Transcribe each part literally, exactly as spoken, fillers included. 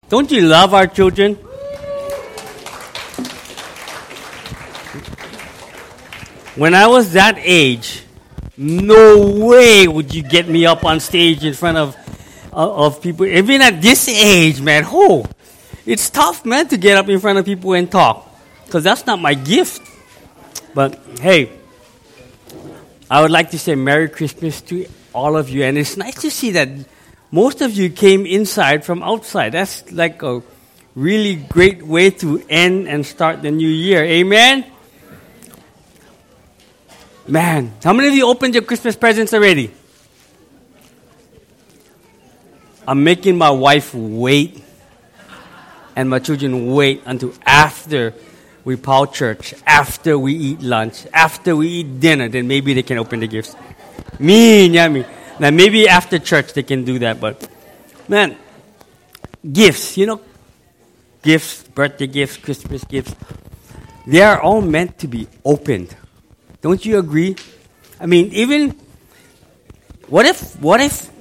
Don't you love our children? When I was that age, no way would you get me up on stage in front of uh, of people. Even at this age, man, oh, it's tough, man, to get up in front of people and talk. Because that's not my gift. But, hey, I would like to say Merry Christmas to all of you. And it's nice to see that most of you came inside from outside. That's like a really great way to end and start the new year. Amen? Man, how many of you opened your Christmas presents already? I'm making my wife wait and my children wait until after we pow church, after we eat lunch, after we eat dinner, then maybe they can open the gifts. Me, yummy. Now maybe after church they can do that, but man, gifts, you know, gifts, birthday gifts, Christmas gifts, they are all meant to be opened. Don't you agree? I mean, even, what if, what if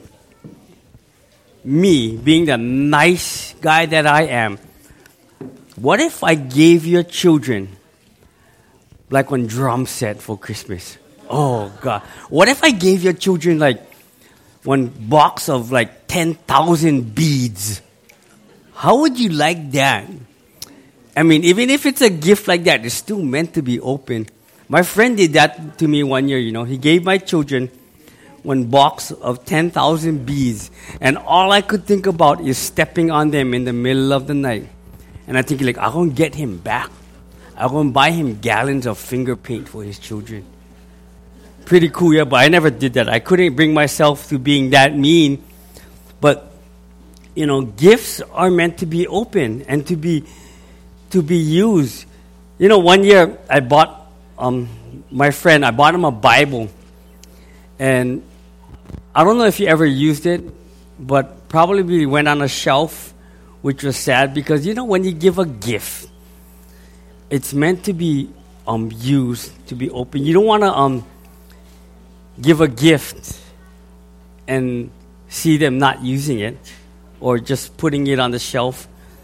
me, being the nice guy that I am, what if I gave your children like one drum set for Christmas? Oh, God. What if I gave your children like one box of like ten thousand beads? How would you like that? I mean, even if it's a gift like that, it's still meant to be open. My friend did that to me one year, you know. He gave my children one box of ten thousand beads. And all I could think about is stepping on them in the middle of the night. And I think, like, I'm going to get him back. I'm going to buy him gallons of finger paint for his children. Pretty cool, yeah, but I never did that. I couldn't bring myself to being that mean. But, you know, gifts are meant to be open and to be to be used. You know, one year I bought um, my friend, I bought him a Bible. And I don't know if you ever used it, but probably went on a shelf, which was sad because, you know, when you give a gift, it's meant to be um, used, to be open. You don't want to um, give a gift and see them not using it or just putting it on the shelf.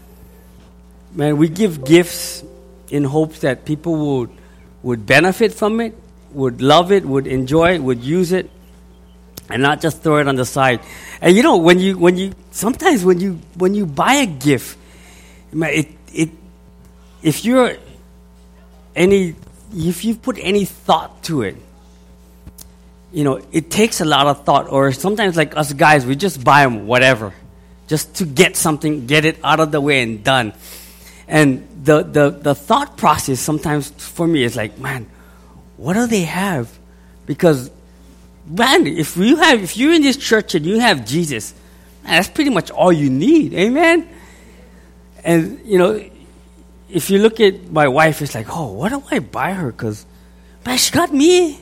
Man, we give gifts in hopes that people would would benefit from it, would love it, would enjoy it, would use it, and not just throw it on the side. And you know, when you when you sometimes when you when you buy a gift, man, it it if you're any if you put any thought to it, you know, it takes a lot of thought. Or sometimes, like us guys, we just buy them whatever, just to get something, get it out of the way and done. And the, the, the thought process sometimes for me is like, man, what do they have? Because, man, if you have, if you're in this church and you have Jesus, man, that's pretty much all you need. Amen? And, you know, if you look at my wife, it's like, oh, what do I buy her? Because, man, she got me.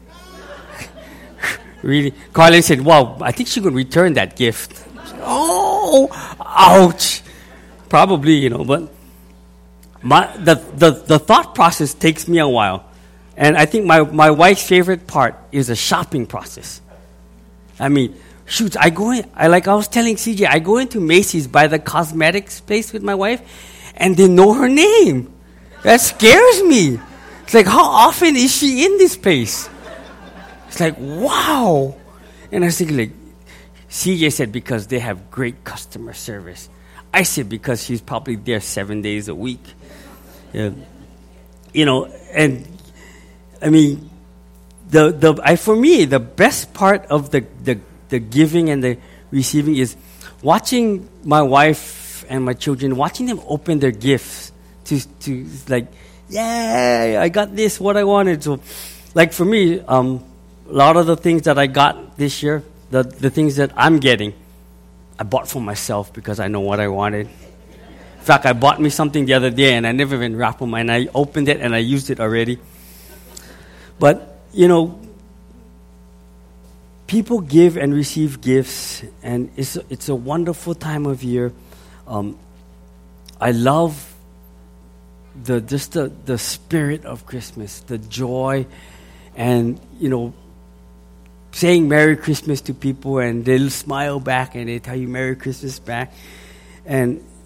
Really? Carlin said, wow, I think she could return that gift. Said, oh, ouch. Probably, you know, but my the, the, the thought process takes me a while. And I think my, my wife's favorite part is the shopping process. I mean, shoot, I go in, I like I was telling C J, I go into Macy's, buy the cosmetics place with my wife, and they know her name. That scares me. It's like, how often is she in this place? It's like, wow. And I was thinking, like, C J said, because they have great customer service. I said, because she's probably there seven days a week. Yeah. You know, and I mean, the the I, for me, the best part of the, the, the giving and the receiving is watching my wife and my children, watching them open their gifts to, to like, yeah, I got this, what I wanted. So, like for me, um, a lot of the things that I got this year, the, the things that I'm getting, I bought for myself because I know what I wanted. In fact, I bought me something the other day and I never even wrapped them, and I opened it and I used it already. But, you know, people give and receive gifts, and it's a, it's a wonderful time of year. Um, I love the just the, the spirit of Christmas, the joy, and, you know, saying Merry Christmas to people, and they'll smile back and they tell you Merry Christmas back. And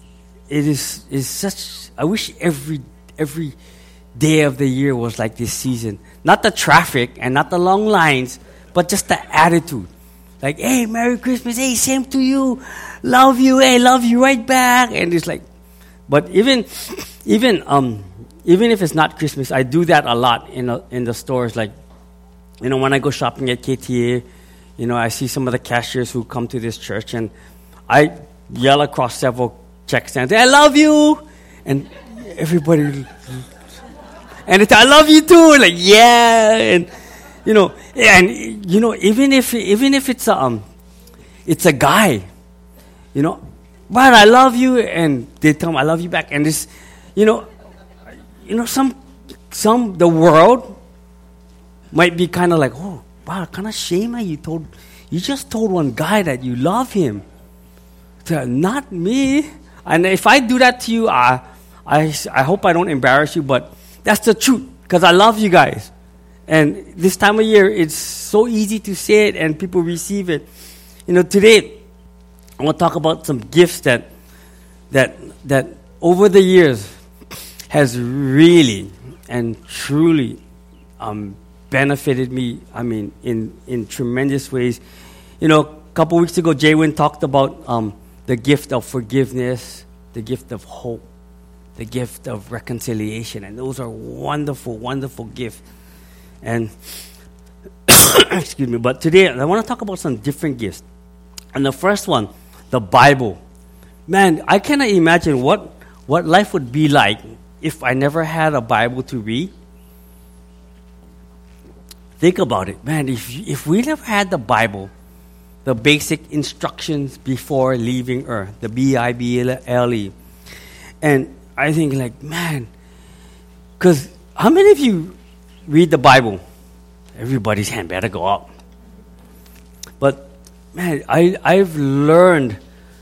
it is is such. I wish every every day of the year was like this season. Not the traffic and not the long lines, but just the attitude. Like, hey, Merry Christmas. Hey, same to you. Love you. Hey, love you right back. And it's like, but even even um even if it's not Christmas, I do that a lot in a, in the stores. Like, you know, when I go shopping at K T A, you know, I see some of the cashiers who come to this church, and I yell across several check stands, I love you! And everybody, and it's, I love you too! Like, yeah! And, you know, and, you know, even if, even if it's a, um, it's a guy, you know, but I love you, and they tell me I love you back, and this, you know, you know, some, some, the world might be kind of like, oh, wow, kind of shame that you told, you just told one guy that you love him. So, not me. And if I do that to you, I, I, I hope I don't embarrass you, but that's the truth, because I love you guys. And this time of year, it's so easy to say it and people receive it. You know, today, I want to talk about some gifts that, that, that over the years has really and truly um, benefited me, I mean, in, in tremendous ways. You know, a couple weeks ago, Jaywin talked about um, the gift of forgiveness, the gift of hope, the gift of reconciliation. And those are wonderful, wonderful gifts. And, excuse me, but today I want to talk about some different gifts. And the first one, the Bible. Man, I cannot imagine what, what life would be like if I never had a Bible to read. Think about it. Man, if, if we never had the Bible, the basic instructions before leaving Earth, the B I B L E. And I think like, man, because how many of you read the Bible? Everybody's hand better go up. But, man, I, I've learned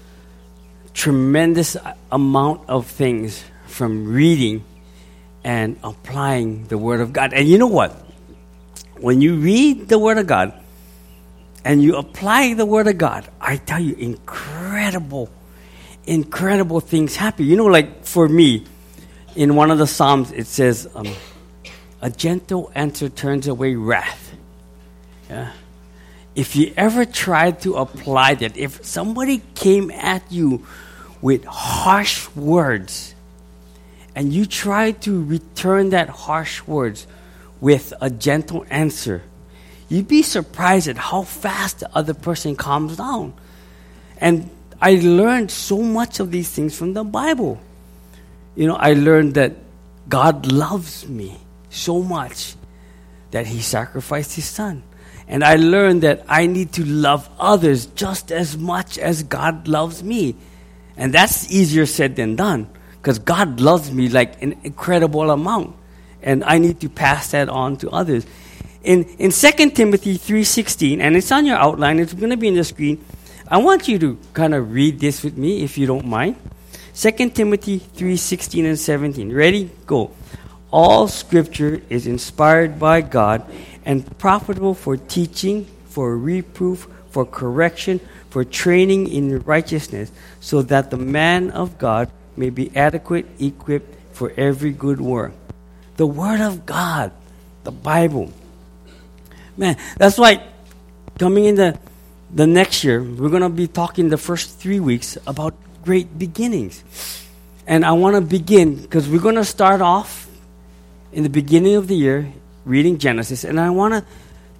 tremendous amount of things from reading and applying the Word of God. And you know what? When you read the Word of God and you apply the Word of God, I tell you, incredible, incredible things happen. You know, like for me, in one of the Psalms, it says, um, a gentle answer turns away wrath. Yeah. If you ever tried to apply that, if somebody came at you with harsh words, and you try to return that harsh words with a gentle answer, you'd be surprised at how fast the other person calms down. And I learned so much of these things from the Bible. You know, I learned that God loves me so much that He sacrificed His Son. And I learned that I need to love others just as much as God loves me. And that's easier said than done, because God loves me like an incredible amount. And I need to pass that on to others. In in Second Timothy three sixteen, and it's on your outline, it's going to be on the screen. I want you to kind of read this with me, if you don't mind. Second Timothy three sixteen and seventeen. Ready? Go. All Scripture is inspired by God and profitable for teaching, for reproof, for correction, for training in righteousness, so that the man of God may be adequate, equipped for every good work. The Word of God, the Bible. Man, that's why coming in the, the next year, we're going to be talking the first three weeks about great beginnings. And I want to begin, because we're going to start off in the beginning of the year reading Genesis, and I want to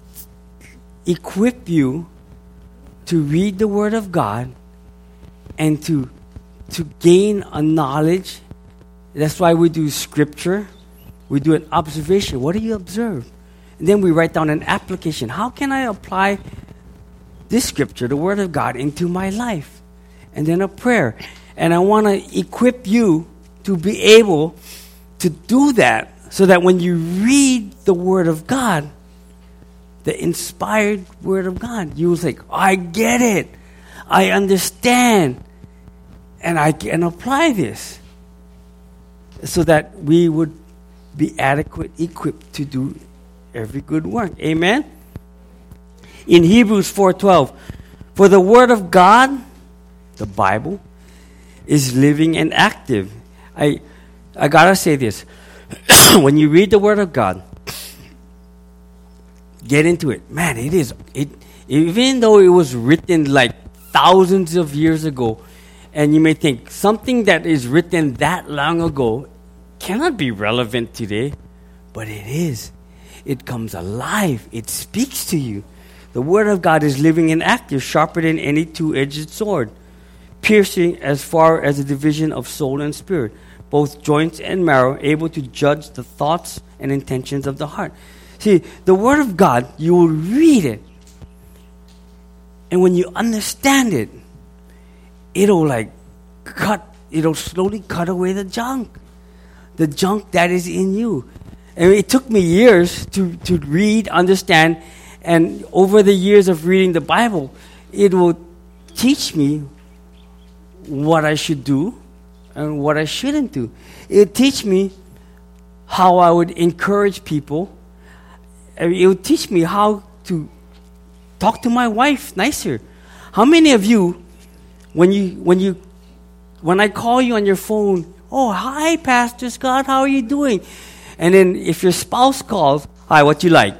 equip you to read the Word of God and to to gain a knowledge. That's why we do scripture. We do an observation. What do you observe? And then we write down an application. How can I apply this scripture, the Word of God, into my life? And then a prayer. And I want to equip you to be able to do that, so that when you read the Word of God, the inspired Word of God, you will say, I get it. I understand. And I can apply this. So that we would be adequate, equipped to do every good work. Amen? In Hebrews four twelve, for the Word of God, the Bible, is living and active. I, I gotta say this. When you read the Word of God, get into it. Man, it is, it, even though it was written like thousands of years ago, and you may think something that is written that long ago cannot be relevant today, but it is. It comes alive. It speaks to you. The Word of God is living and active, sharper than any two-edged sword, piercing as far as the division of soul and spirit, both joints and marrow, able to judge the thoughts and intentions of the heart. See, the Word of God, you will read it, and when you understand it, it'll like cut, it'll slowly cut away the junk, the junk that is in you. And it took me years to, to read, understand, and over the years of reading the Bible, it will teach me what I should do and what I shouldn't do. It will teach me how I would encourage people. It will teach me how to talk to my wife nicer. How many of you, when you when you when I call you on your phone, oh, hi, Pastor Scott, how are you doing? And then if your spouse calls, hi, what you like?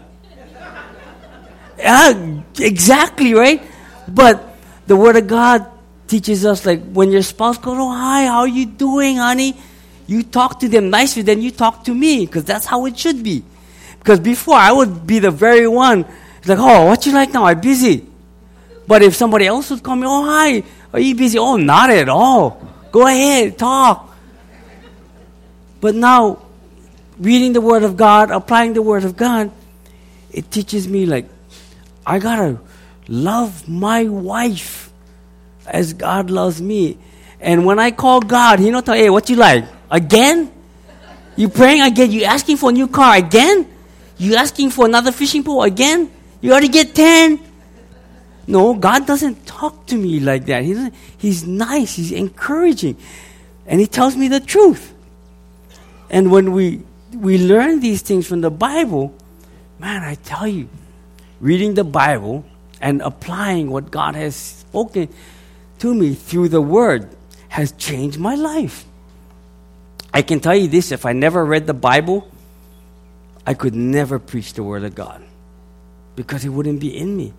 Yeah, exactly, right? But the Word of God teaches us, like, when your spouse goes, oh, hi, how are you doing, honey? You talk to them nicer than you talk to me, because that's how it should be. Because before, I would be the very one, like, oh, what you like now? I'm busy. But if somebody else would call me, oh, hi, are you busy? Oh, not at all. Go ahead, talk. But now, reading the Word of God, applying the Word of God, it teaches me, like, I gotta love my wife as God loves me. And when I call God, He don't tell, hey, what you like? Again? You praying again? You asking for a new car again? You asking for another fishing pole again? You already get ten. No, God doesn't talk to me like that. He doesn't, he's nice. He's encouraging. And He tells me the truth. And when we we learn these things from the Bible, man, I tell you, reading the Bible and applying what God has spoken to me through the Word has changed my life. I can tell you this, if I never read the Bible, I could never preach the Word of God because it wouldn't be in me.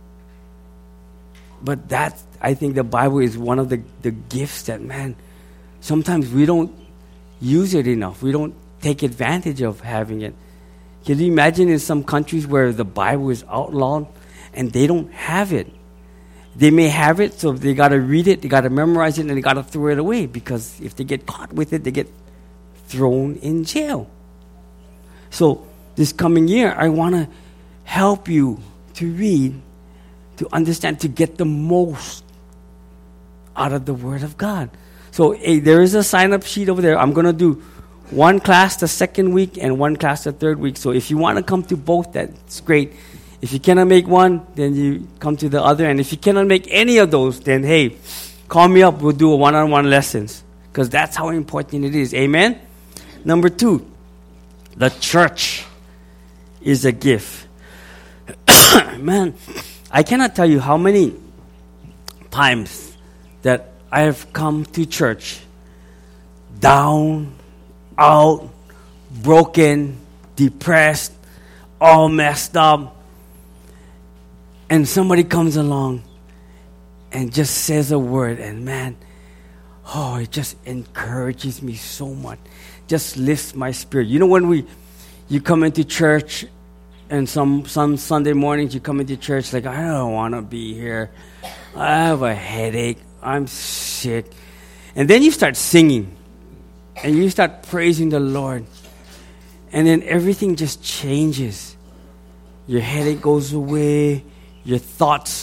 But that, I think the Bible is one of the, the gifts that, man, sometimes we don't use it enough. We don't take advantage of having it. Can you imagine in some countries where the Bible is outlawed and they don't have it? They may have it, so they got to read it, they got to memorize it, and they got to throw it away because if they get caught with it, they get thrown in jail. So this coming year, I want to help you to read, to understand, to get the most out of the Word of God. So hey, there is a sign-up sheet over there. I'm going to do one class the second week and one class the third week. So if you want to come to both, that's great. If you cannot make one, then you come to the other. And if you cannot make any of those, then hey, call me up. We'll do a one-on-one lessons because that's how important it is. Amen? Number two, the church is a gift. Man, I cannot tell you how many times that I have come to church down, out, broken, depressed, all messed up. And somebody comes along and just says a word, and man, oh, it just encourages me so much. Just lifts my spirit. You know, when we, you come into church, and some some Sunday mornings you come into church like, I don't want to be here. I have a headache. I'm sick. And then you start singing, and you start praising the Lord, and then everything just changes. Your headache goes away. Your thoughts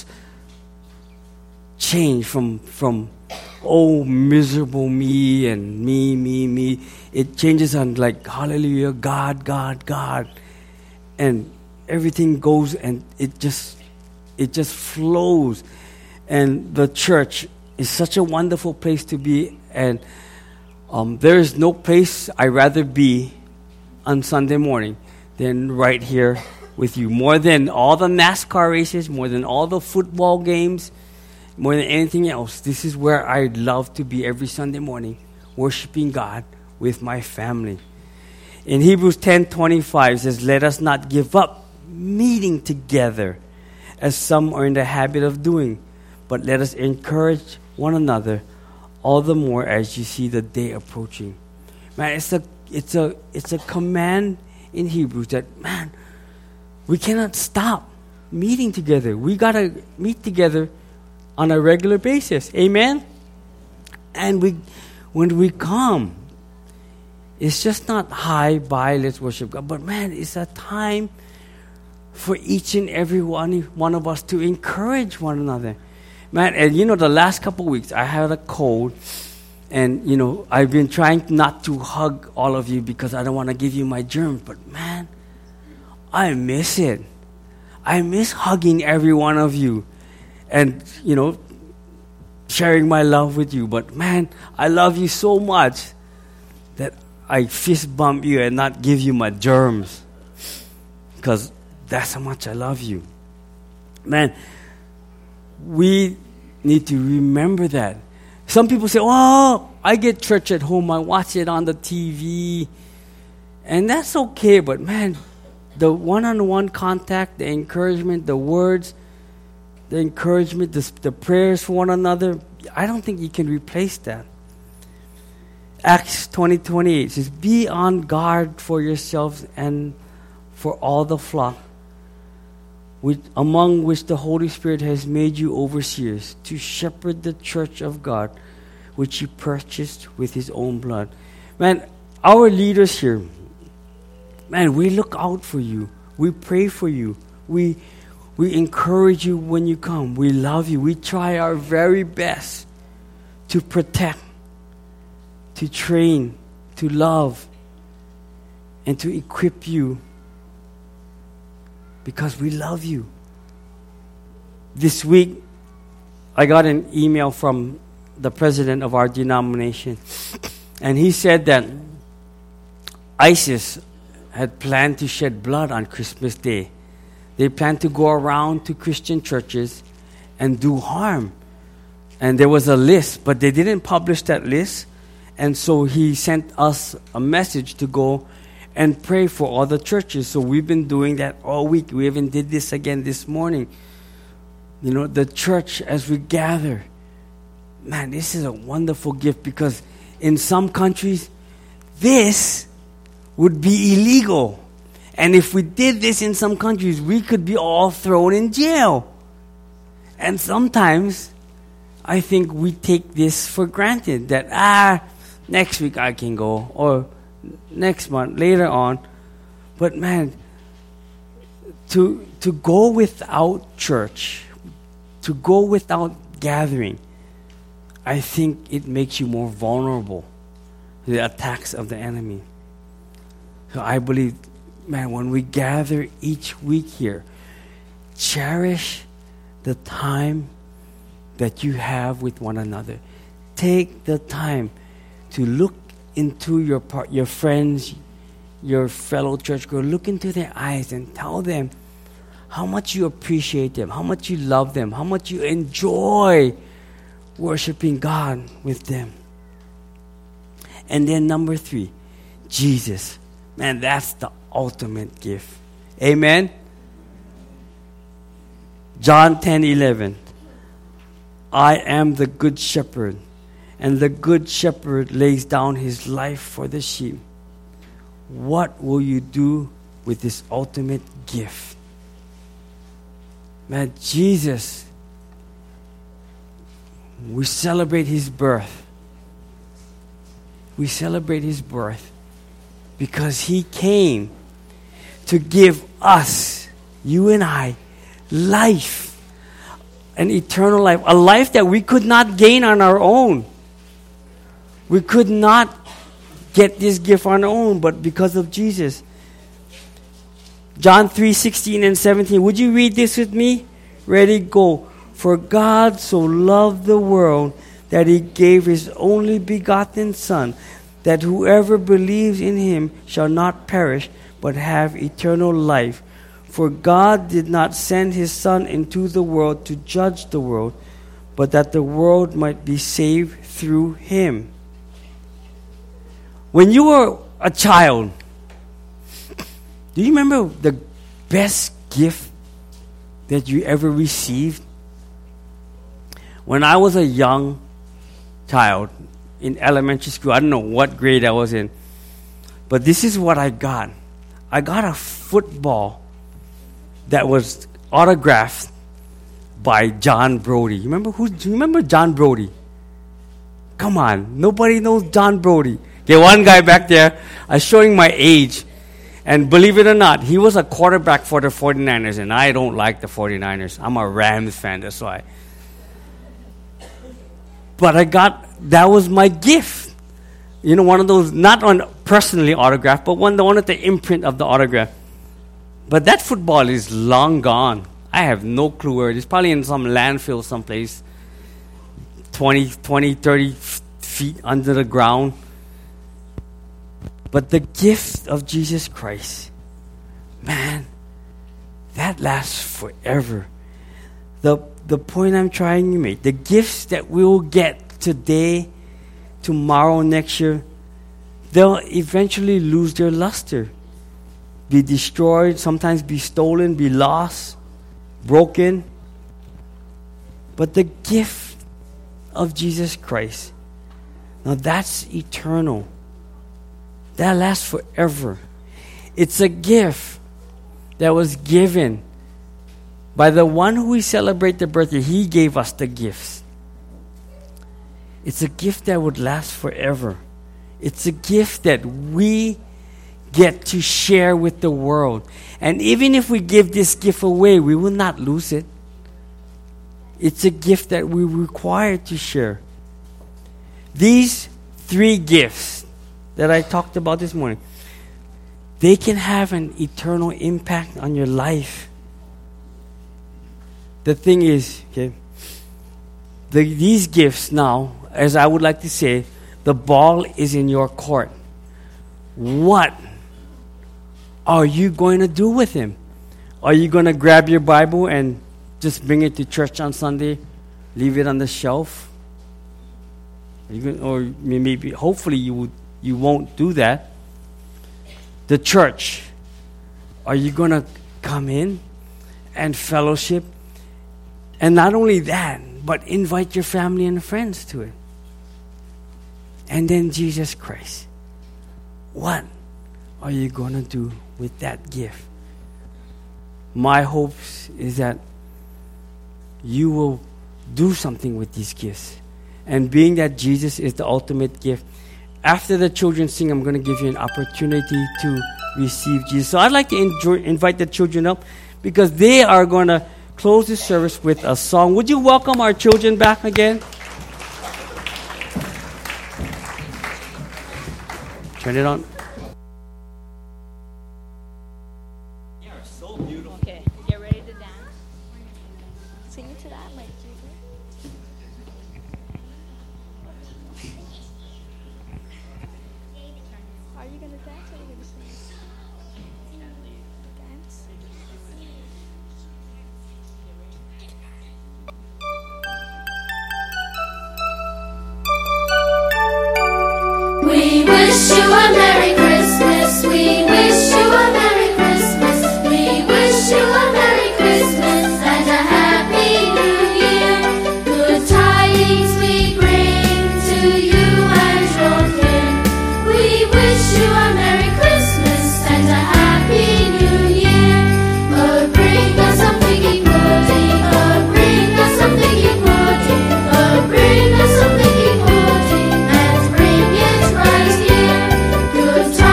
change from, from oh, miserable me and me, me, me. It changes on like, hallelujah, God, God, God. And everything goes and it just, it just flows. And the church is such a wonderful place to be. And um, there is no place I'd rather be on Sunday morning than right here with you. More than all the NASCAR races, more than all the football games, more than anything else, this is where I love to be every Sunday morning, worshiping God with my family. In Hebrews ten twenty-five, it says, let us not give up meeting together, as some are in the habit of doing, but let us encourage one another, all the more as you see the day approaching. Man, it's a it's a it's a command in Hebrews that, man, we cannot stop meeting together. We gotta meet together on a regular basis. Amen? And we when we come, it's just not hi, bye, let's worship God. But man, it's a time for each and every one, one of us to encourage one another. Man, and you know, the last couple of weeks, I had a cold. And, you know, I've been trying not to hug all of you because I don't want to give you my germs. But man, I miss it. I miss hugging every one of you. And, you know, sharing my love with you. But man, I love you so much that I fist bump you and not give you my germs. Because that's how much I love you. Man, we need to remember that. Some people say, oh, I get church at home. I watch it on the T V. And that's okay. But man, the one-on-one contact, the encouragement, the words, the encouragement, the, the prayers for one another, I don't think you can replace that. Acts twenty twenty-eight says, be on guard for yourselves and for all the flock, which, among which the Holy Spirit has made you overseers, to shepherd the church of God, which He purchased with His own blood. Man, our leaders here, man, we look out for you. We pray for you. We we encourage you when you come. We love you. We try our very best to protect, to train, to love, and to equip you because we love you. This week, I got an email from the president of our denomination, and he said that ISIS had planned to shed blood on Christmas Day. They planned to go around to Christian churches and do harm. And there was a list, but they didn't publish that list. And so he sent us a message to go and pray for all the churches. So we've been doing that all week. We even did this again this morning. You know, the church as we gather. Man, this is a wonderful gift because in some countries, this would be illegal. And if we did this in some countries, we could be all thrown in jail. And sometimes, I think we take this for granted that, ah, next week I can go, or next month, later on. But man, to to go without church, to go without gathering, I think it makes you more vulnerable to the attacks of the enemy. So I believe, man, when we gather each week here, cherish the time that you have with one another. Take the time to look into your part, your friends, your fellow churchgoers. Look into their eyes and tell them how much you appreciate them, how much you love them, how much you enjoy worshiping God with them. And then number three, Jesus. Man, that's the ultimate gift. Amen? John ten eleven. I am the good shepherd, and the good shepherd lays down his life for the sheep. What will you do with this ultimate gift? Man, Jesus, we celebrate his birth. We celebrate his birth because he came to give us, you and I, life. An eternal life. A life that we could not gain on our own. We could not get this gift on our own, but because of Jesus. John three sixteen and seventeen. Would you read this with me? Ready, go. For God so loved the world that he gave his only begotten Son, that whoever believes in him shall not perish, but have eternal life. For God did not send his Son into the world to judge the world, but that the world might be saved through him. When you were a child, do you remember the best gift that you ever received? When I was a young child in elementary school, I don't know what grade I was in, but this is what I got. I got a football that was autographed by John Brody. You remember who? Do you remember John Brody? Come on, nobody knows John Brody. Okay, one guy back there, I'm showing my age. And believe it or not, he was a quarterback for the 49ers, and I don't like the 49ers. I'm a Rams fan, that's why. But I got, that was my gift. You know, one of those, not on personally autographed, but one, the one with the imprint of the autograph. But that football is long gone. I have no clue where it is. Probably in some landfill someplace, twenty, twenty, thirty f- feet under the ground. But the gift of Jesus Christ, man, that lasts forever. The the point I'm trying to make, the gifts that we will get today, tomorrow, next year, they'll eventually lose their luster, be destroyed, sometimes be stolen, be lost, broken. But the gift of Jesus Christ, now that's eternal. That lasts forever. It's a gift that was given by the one who we celebrate the birthday. He gave us the gifts. It's a gift that would last forever. It's a gift that we get to share with the world. And even if we give this gift away, we will not lose it. It's a gift that we're required to share. These three gifts that I talked about this morning, they can have an eternal impact on your life. The thing is, okay, the, these gifts now, as I would like to say, the ball is in your court. What are you going to do with him? Are you going to grab your Bible and just bring it to church on Sunday, leave it on the shelf? Are you going, or maybe, hopefully you would You won't do that. The church, are you going to come in and fellowship? And not only that, but invite your family and friends to it. And then Jesus Christ. What are you going to do with that gift? My hopes is that you will do something with these gifts. And being that Jesus is the ultimate gift, after the children sing, I'm going to give you an opportunity to receive Jesus. So I'd like to enjoy, invite the children up because they are going to close the service with a song. Would you welcome our children back again? Turn it on. You are so beautiful. Okay, get ready to dance. Sing it to that, like Jesus. Are you gonna dance or are you gonna sing? Dance. We wish you a Merry Christmas. We wish you a Merry Christmas. We wish you a Merry Christmas and a Happy New Year. Good tidings we bring to you and your kin. We wish you a Merry Christmas and a Happy New Year. Oh, bring us some piggy pudding. Oh, bring us some piggy pudding. Oh, bring us some piggy pudding and bring it right here. Good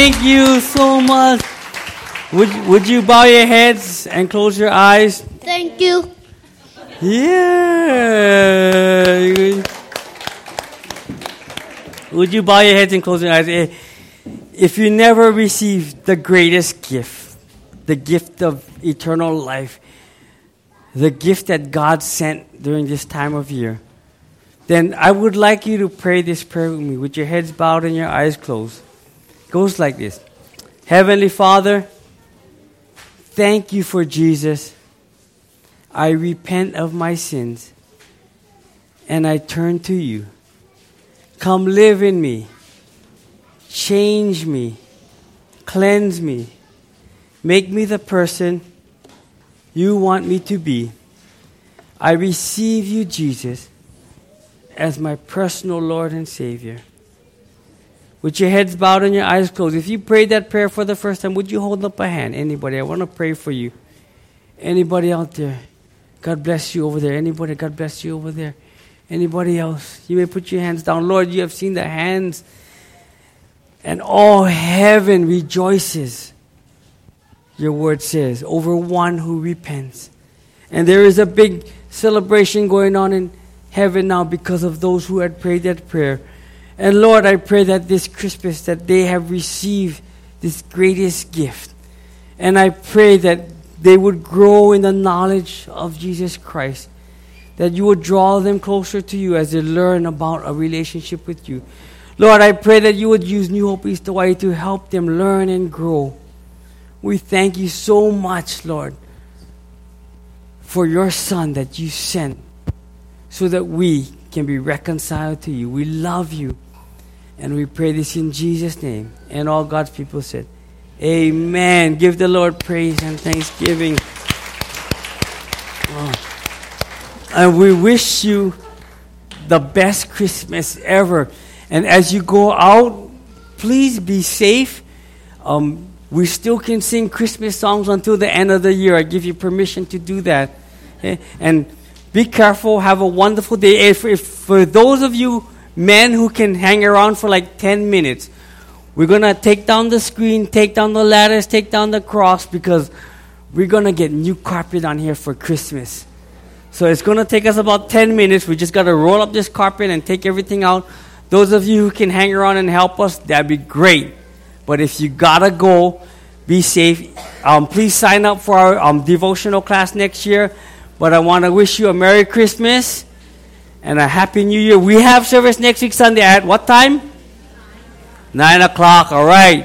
Thank you so much. Would, would you bow your heads and close your eyes? Thank you. Yeah. Would you bow your heads and close your eyes? If you never received the greatest gift, the gift of eternal life, the gift that God sent during this time of year, then I would like you to pray this prayer with me with your heads bowed and your eyes closed. It goes like this. Heavenly Father, thank you for Jesus. I repent of my sins and I turn to you. Come live in me. Change me. Cleanse me. Make me the person you want me to be. I receive you, Jesus, as my personal Lord and Savior. With your heads bowed and your eyes closed, if you prayed that prayer for the first time, would you hold up a hand? Anybody? I want to pray for you. Anybody out there? God bless you over there. Anybody? God bless you over there. Anybody else? You may put your hands down. Lord, you have seen the hands, and all heaven rejoices. Your word says, over one who repents. And there is a big celebration going on in heaven now because of those who had prayed that prayer. And Lord, I pray that this Christmas that they have received this greatest gift. And I pray that they would grow in the knowledge of Jesus Christ. That you would draw them closer to you as they learn about a relationship with you. Lord, I pray that you would use New Hope East Hawaii to help them learn and grow. We thank you so much, Lord, for your Son that you sent so that we can be reconciled to you. We love you. And we pray this in Jesus' name. And all God's people said, amen. Give the Lord praise and thanksgiving. Oh. And we wish you the best Christmas ever. And as you go out, please be safe. Um, we still can sing Christmas songs until the end of the year. I give you permission to do that. Okay? And be careful. Have a wonderful day. If, if for those of you men who can hang around for like ten minutes, we're going to take down the screen, take down the ladders, take down the cross, because we're going to get new carpet on here for Christmas. So it's going to take us about ten minutes. We just got to roll up this carpet and take everything out. Those of you who can hang around and help us, that'd be great. But if you got to go, be safe. Um, please sign up for our um, devotional class next year. But I want to wish you a Merry Christmas and a Happy New Year. We have service next week Sunday at what time? Nine o'clock. All right.